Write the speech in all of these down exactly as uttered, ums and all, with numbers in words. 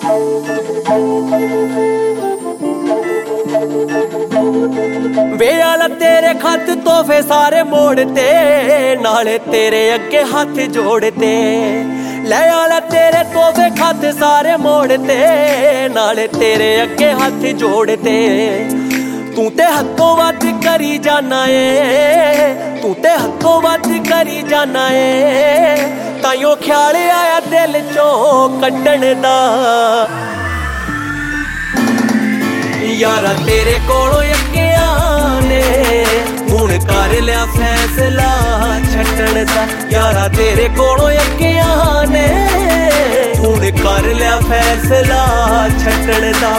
वे आला तेरे खत तोहफे सारे मोड़ते, नाले तेरे अगे हाथ जोड़ते। ले आला तेरे तोहफे खत सारे मोड़ते, नाले तेरे अगे हाथ जोड़ते। तू ते हदों वध करी जाना है, तू ते हदों वध करी जाना है, ताइयों ख्याल आया दिल चों कड्डण दा। यारा तेरे कोलों अग्गियां ने हुण कर लिया फैसला छड्डण दा। यारा तेरे कोलों अग्गियां ने हुण कर लिया फैसला छड्डण दा।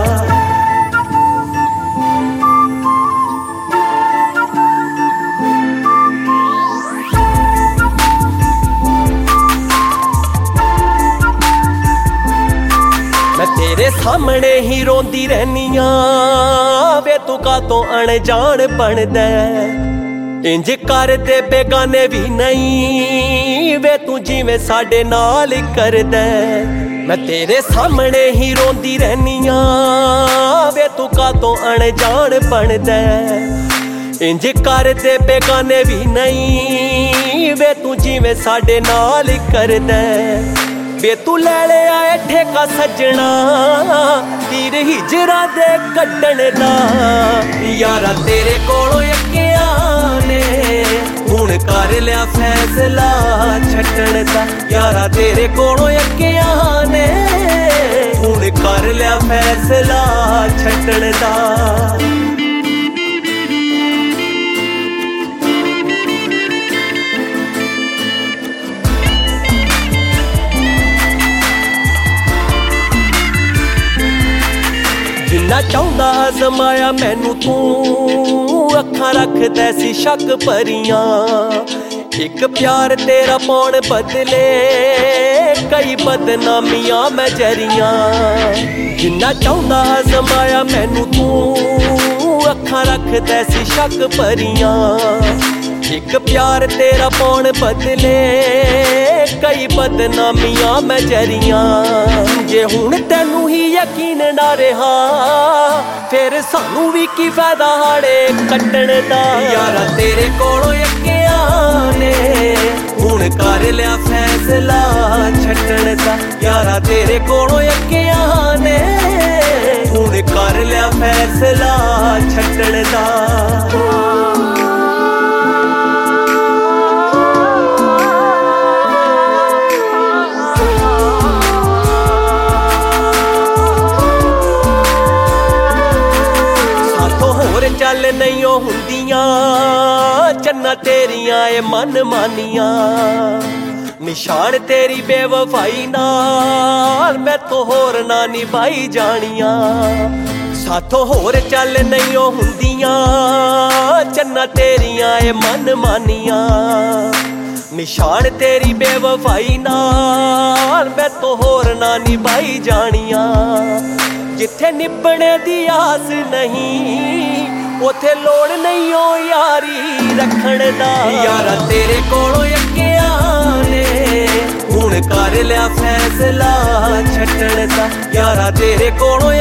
मैं तेरे सामने ही रोंदी रहनिया, वे तू कातों अनजान बनदा। इंज कर दे बेगाने भी नहीं, वे तू जिवें साडे नाल करदा। मैं तेरे सामने ही रोंदी रहनिया, वे तू कातों अनजान बनदा। इंज कर दे बेगाने भी नहीं, वे तू जिवें साडे नाल करदा। वे तू ले ले आए ठेका सजना, तीर हिजरा दे कड्डण दा। यारा तेरे कोलों अग्गियां ने हुण कर लिया फैसला छड्डण दा। यारा तेरे कोलों अग्गियां ने हुण कर लिया फैसला छड्डण दा। जिन्ना चाहुंदा जमाया मैनू तू, अखां रखदा सी शक भरियां। एक प्यार तेरा पौण बदले कई बदनामियां मैं जरियां। जिन्ना चाहुंदा जमाया मैनू तू, अखां रखदा सी शक भरियां। एक प्यार तेरा पौण बदले कई बदनामियां मैं जरियां। जे हुण तैनू ही यकीन ना रहा, फिर सानू भी की फायदा हाड़े कट्टण दा। यारा तेरे कोलों अग्गियां ने हुण कर लिया फैसला छड्डण दा। यारा तेरे कोलों अग्गियां ने हुण कर लिया फैसला छड्डण दा। चल नहीं हुंदियां चन्ना तेरियां ए मन मानियां। निशान तेरी बेवफाई नाल मैं तो होर ना निभाई जानियां। साथों होर चल नहीं हुंदियां चन्ना तेरियां ए मन मानियां। निशान तेरी बेवफाई नाल मैं तो होर ना निभाई जानियां। जिथे निभने दी आस नहीं, उथे लोड़ नहीं हो यारी रखण दा। यारा तेरे कोलों अग्गियां ने हुण कर लिया फैसला छड्डण दा। यारा तेरे कोलों